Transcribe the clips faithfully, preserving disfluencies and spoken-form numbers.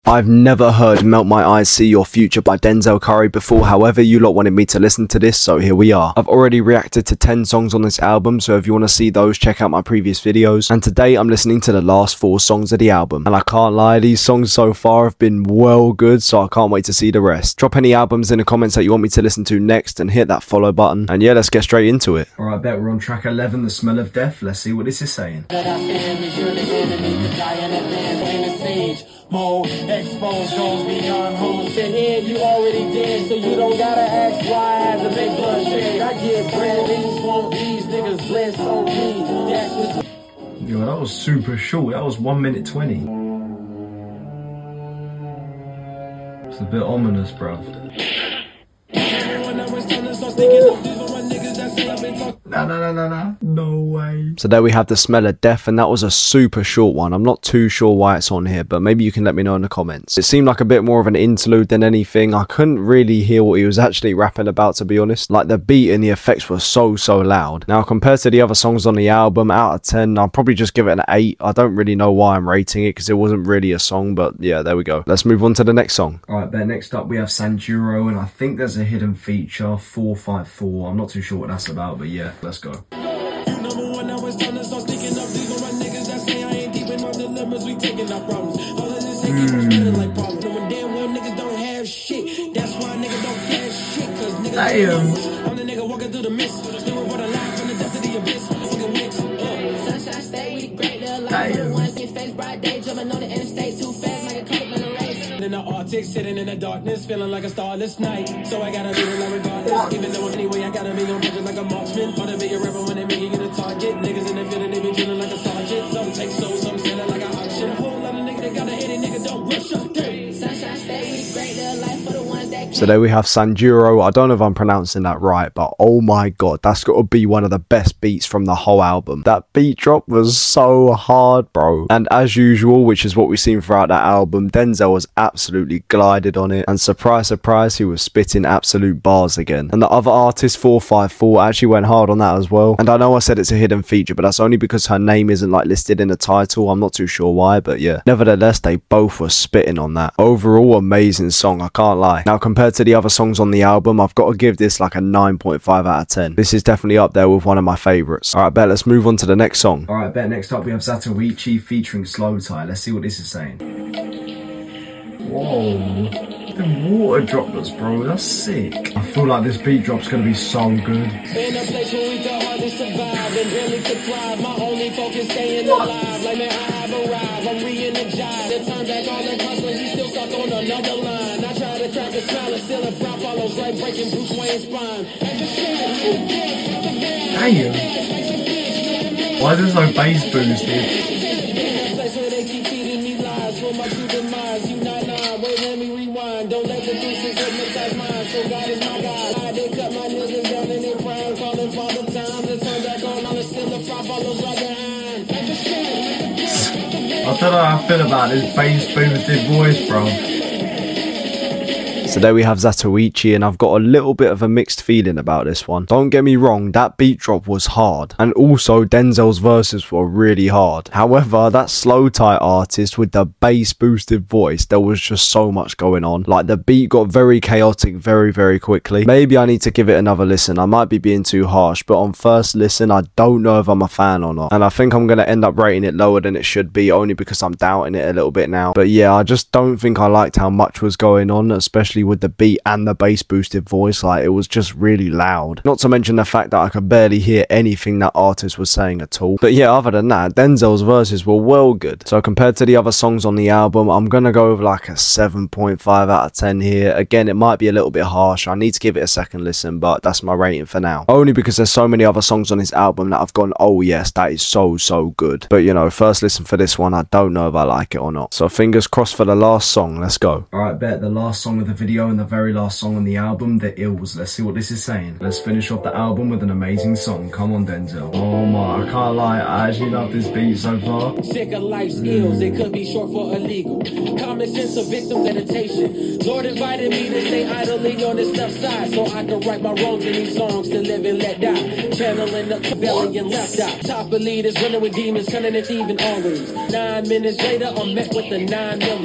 I've never heard Melt My Eyes See Your Future by Denzel Curry before, however you lot wanted me to listen to this, so here we are. I've already reacted to ten songs on this album, so if you want to see those, check out my previous videos. And today I'm listening to the last four songs of the album. And I can't lie, these songs so far have been well good, so I can't wait to see the rest. Drop any albums in the comments that you want me to listen to next and hit that follow button. And yeah, let's get straight into it. Alright, I bet we're on track eleven, The Smell of Death. Let's see what this is saying. Mode exposed goes beyond home. Said here you already did, so you don't gotta ask why. As a big blood shade, I get bread. These won't these niggas blessed on me. That's Yo, that was super short. That was one minute twenty. It's a bit ominous, bruv. No, no, no, no, no. No way. So there we have The Smell of Death, and that was a super short one. I'm not too sure why it's on here, but maybe you can let me know in the comments. It seemed like a bit more of an interlude than anything. I couldn't really hear what he was actually rapping about, to be honest. Like, the beat and the effects were so, so loud. Now, compared to the other songs on the album, out of ten, I'll probably just give it an eight. I don't really know why I'm rating it, because it wasn't really a song, but yeah, there we go. Let's move on to the next song. Alright, there, next up we have Sanjuro, and I think there's a hidden feature, four five four. I'm not too sure what that's about, but yeah, let's go. In the Arctic, sitting in the darkness, feeling like a starless night. So I gotta be like regardless, even though anyway I gotta be on budget like a marksman. Part of it, you're rapping when they make it a target. Niggas in the field and they be drilling like a sergeant. Some take so, some sell it like an auction. A whole lot of niggas that gotta hit it, nigga don't rush up. Sunshine stay with great little life for the ones that. So there we have Sanjuro. I don't know if I'm pronouncing that right, but oh my god, that's got to be one of the best beats from the whole album. That beat drop was so hard, bro. And as usual, which is what we've seen throughout that album, Denzel was absolutely glided on it. And surprise, surprise, he was spitting absolute bars again. And the other artist, four five four, actually went hard on that as well. And I know I said it's a hidden feature, but that's only because her name isn't like listed in the title. I'm not too sure why, but yeah. Nevertheless, they both were spitting on that. Overall, amazing song, I can't lie. Now, compared to the other songs on the album, I've got to give this like a nine point five out of ten. This is definitely up there with one of my favourites. Alright, bet, let's move on to the next song. Alright, bet, next up we have Zatoichi featuring Slowthai. Let's see what this is saying. Whoa, the water droplets, bro, that's sick. I feel like this beat drop's gonna be so good. In a place where we can hardly survive and barely thrive. My only focus staying alive. Like man, I have arrived, I'm re-energized. The time back all the hustlers, you still stuck on another line. I try to crack a smile and still a frown follows right, breaking Bruce Wayne's spine. Damn. Why is there no bass boost, dude? Don't let the deuces hypnotize mine. So God is my God. I did cut my niggas down and they crying, calling for the time to turn back on. I'm still the front follows right behind. I don't know how I feel about this bass boosted voice, bro. So there we have Zatoichi, and I've got a little bit of a mixed feeling about this one. Don't get me wrong, that beat drop was hard, and also Denzel's verses were really hard. However, that Slowthai artist with the bass boosted voice, there was just so much going on. Like, the beat got very chaotic very, very quickly. Maybe I need to give it another listen. I might be being too harsh, but on first listen, I don't know if I'm a fan or not. And I think I'm going to end up rating it lower than it should be, only because I'm doubting it a little bit now. But yeah, I just don't think I liked how much was going on, especially with the beat and the bass boosted voice. Like, it was just really loud, not to mention the fact that I could barely hear anything that artist was saying at all. But yeah, other than that, Denzel's verses were well good. So compared to the other songs on the album, I'm gonna go with like a seven point five out of ten here. Again, it might be a little bit harsh. I need to give it a second listen, but that's my rating for now, only because there's so many other songs on this album that I've gone, oh yes, that is so so good. But you know, first listen for this one, I don't know if I like it or not. So fingers crossed for the last song. Let's go. Alright, bet, the last song of the video and the very last song on the album, The Ills. Let's see what this is saying. Let's finish off the album with an amazing song. Come on, Denzel. Oh my, I can't lie, I actually love this beat so far. Sick of life's ills, it could be short for illegal. Common sense of victim meditation. Lord invited me to stay idly on this left side, so I could right my wrongs in these songs to live and let die. Channeling the rebellion left out. Top of leaders running with demons, cunning and thieving always. Nine minutes later, I'm met with the nine million. So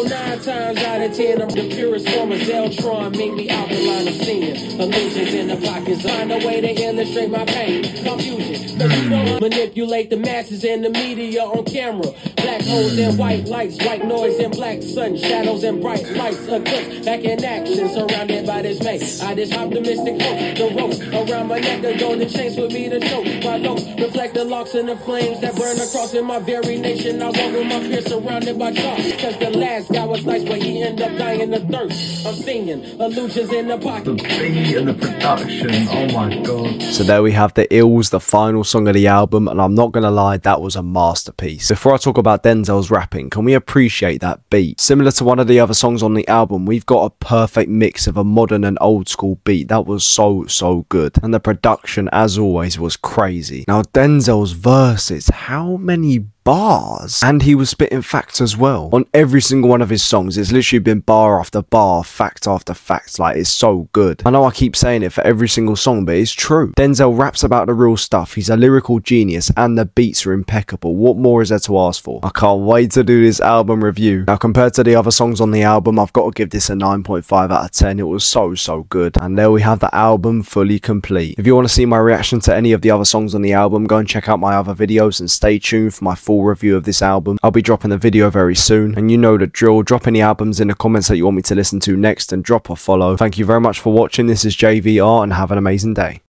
know nine times out of ten I'm the purest form of Zeltron. Make me out the line of seeing illusions in the pockets. Find a way to illustrate my pain, confusion. Cause you don't manipulate the masses and the media on camera. Black holes and white lights, white noise and black sun, shadows and bright lights. Eclipse back in action, surrounded by this maze. I this optimistic hope, the rope around my neck, the golden chains with me to choke. My looks reflect the locks and the flames that burn across in my very nation. I walk with my peers surrounded by chalk. Cause the last guy was nice, but he ended up dying of thirst. I'm singing illusions in the pocket. The beat and the production, oh my god. So there we have The Ills, the final song of the album, and I'm not gonna lie, that was a masterpiece. Before I talk about Denzel's rapping, can we appreciate that beat? Similar to one of the other songs on the album, we've got a perfect mix of a modern and old school beat. That was so, so good. And the production, as always, was crazy. Now, Denzel's verses, how many bars? And he was spitting facts as well on every single one of his songs. It's literally been bar after bar, fact after fact. Like, it's so good. I know I keep saying it for every single song, but it's true. Denzel raps about the real stuff. He's a lyrical genius and the beats are impeccable. What more is there to ask for? I can't wait to do this album review. Now, compared to the other songs on the album, I've got to give this a nine point five out of ten. It was so, so good. And there we have the album fully complete. If you want to see my reaction to any of the other songs on the album, go and check out my other videos and stay tuned for my full review of this album. I'll be dropping the video very soon, and you know the drill. Drop any albums in the comments that you want me to listen to next and drop a follow. Thank you very much for watching. This is J V R and have an amazing day.